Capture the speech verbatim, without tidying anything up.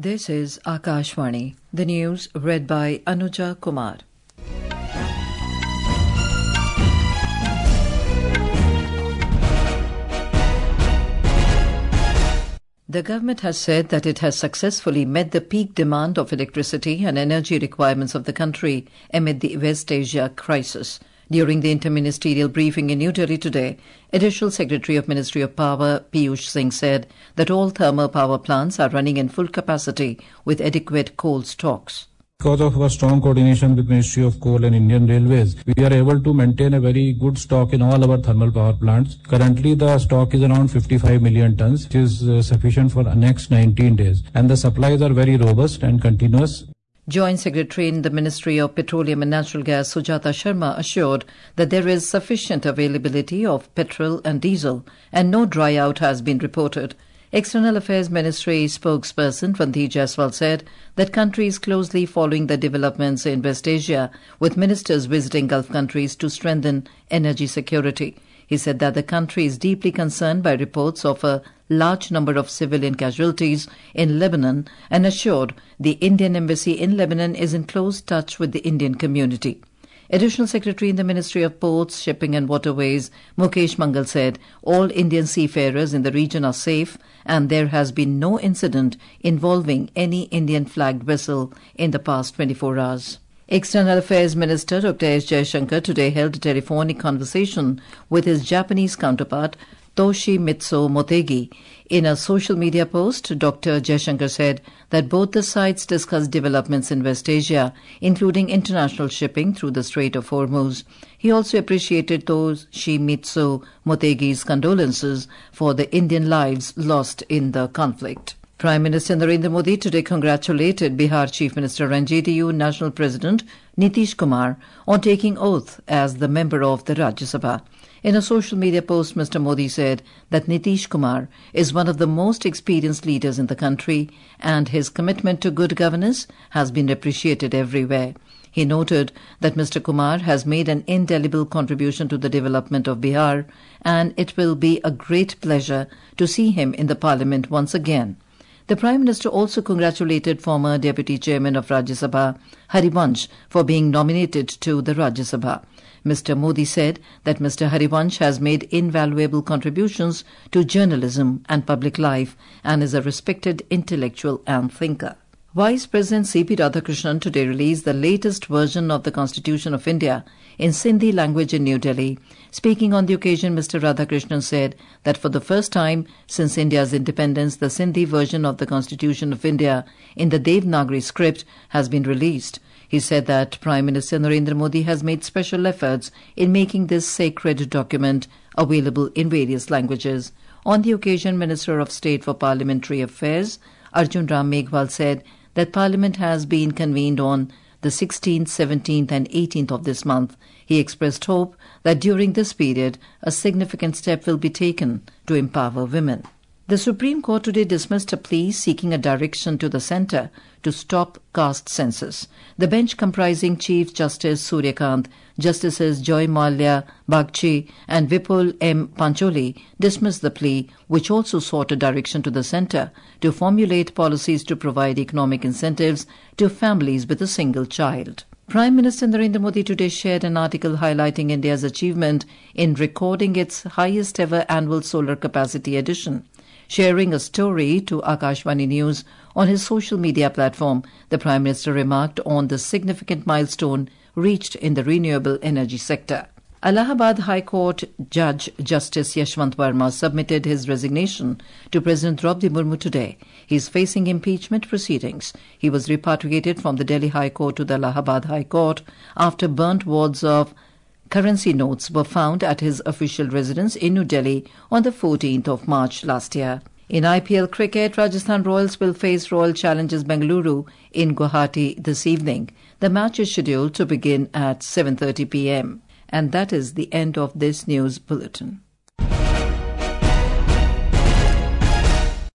This is Akashvani. The news read by Anuja Kumar. The government has said that it has successfully met the peak demand of electricity and energy requirements of the country amid the West Asia crisis. During the interministerial briefing in New Delhi today, Additional Secretary of Ministry of Power Piyush Singh said that all thermal power plants are running in full capacity with adequate coal stocks. Because of our strong coordination with Ministry of Coal and Indian Railways, we are able to maintain a very good stock in all our thermal power plants. Currently, the stock is around fifty-five million tons, which is uh, sufficient for the next nineteen days. And the supplies are very robust and continuous. Joint Secretary in the Ministry of Petroleum and Natural Gas, Sujata Sharma, assured that there is sufficient availability of petrol and diesel and no dry out has been reported. External Affairs Ministry spokesperson Vandhi Jaiswal said that country is closely following the developments in West Asia, with ministers visiting Gulf countries to strengthen energy security. He said that the country is deeply concerned by reports of a large number of civilian casualties in Lebanon and assured the Indian Embassy in Lebanon is in close touch with the Indian community. Additional Secretary in the Ministry of Ports, Shipping and Waterways, Mukesh Mangal said all Indian seafarers in the region are safe and there has been no incident involving any Indian-flagged vessel in the past twenty-four hours. External Affairs Minister Doctor S. Jaishankar today held a telephonic conversation with his Japanese counterpart Toshimitsu Motegi. In a social media post, Doctor Jaishankar said that both the sides discussed developments in West Asia, including international shipping through the Strait of Hormuz. He also appreciated Toshimitsu Motegi's condolences for the Indian lives lost in the conflict. Prime Minister Narendra Modi today congratulated Bihar Chief Minister and J D U National President Nitish Kumar on taking oath as the member of the Rajya Sabha. In a social media post, Mister Modi said that Nitish Kumar is one of the most experienced leaders in the country and his commitment to good governance has been appreciated everywhere. He noted that Mister Kumar has made an indelible contribution to the development of Bihar and it will be a great pleasure to see him in the parliament once again. The Prime Minister also congratulated former Deputy Chairman of Rajya Sabha, Harivansh, for being nominated to the Rajya Sabha. Mister Modi said that Mister Harivansh has made invaluable contributions to journalism and public life and is a respected intellectual and thinker. Vice President C P Radhakrishnan today released the latest version of the Constitution of India in Sindhi language in New Delhi. Speaking on the occasion, Mister Radhakrishnan said that for the first time since India's independence, the Sindhi version of the Constitution of India in the Devanagari script has been released. He said that Prime Minister Narendra Modi has made special efforts in making this sacred document available in various languages. On the occasion, Minister of State for Parliamentary Affairs Arjun Ram Meghwal said that Parliament has been convened on the sixteenth, seventeenth and eighteenth of this month. He expressed hope that during this period, a significant step will be taken to empower women. The Supreme Court today dismissed a plea seeking a direction to the centre to stop caste census. The bench comprising Chief Justice Suryakant, Justices Joy Mallya Bagchi and Vipul M. Pancholi dismissed the plea, which also sought a direction to the centre to formulate policies to provide economic incentives to families with a single child. Prime Minister Narendra Modi today shared an article highlighting India's achievement in recording its highest ever annual solar capacity addition. Sharing a story to Akashvani News on his social media platform, the Prime Minister remarked on the significant milestone reached in the renewable energy sector. Allahabad High Court Judge Justice Yashwant Verma submitted his resignation to President Draupadi Murmu today. He is facing impeachment proceedings. He was repatriated from the Delhi High Court to the Allahabad High Court after burnt wads of currency notes were found at his official residence in New Delhi on the fourteenth of March last year. In I P L cricket, Rajasthan Royals will face Royal Challengers Bengaluru in Guwahati this evening. The match is scheduled to begin at seven thirty p m And that is the end of this news bulletin.